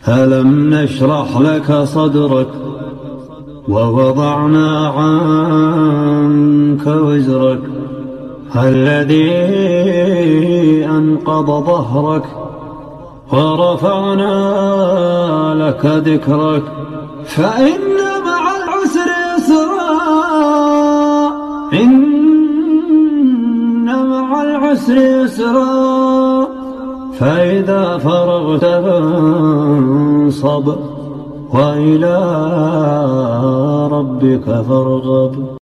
ألم نشرح لك صدرك ووضعنا عنك وزرك الذي أنقض ظهرك ورفعنا لك ذكرك فإن مع العسر يسرا إن مع العسر يسرا فإذا فرغت فانصب وإلى ربك فارغب.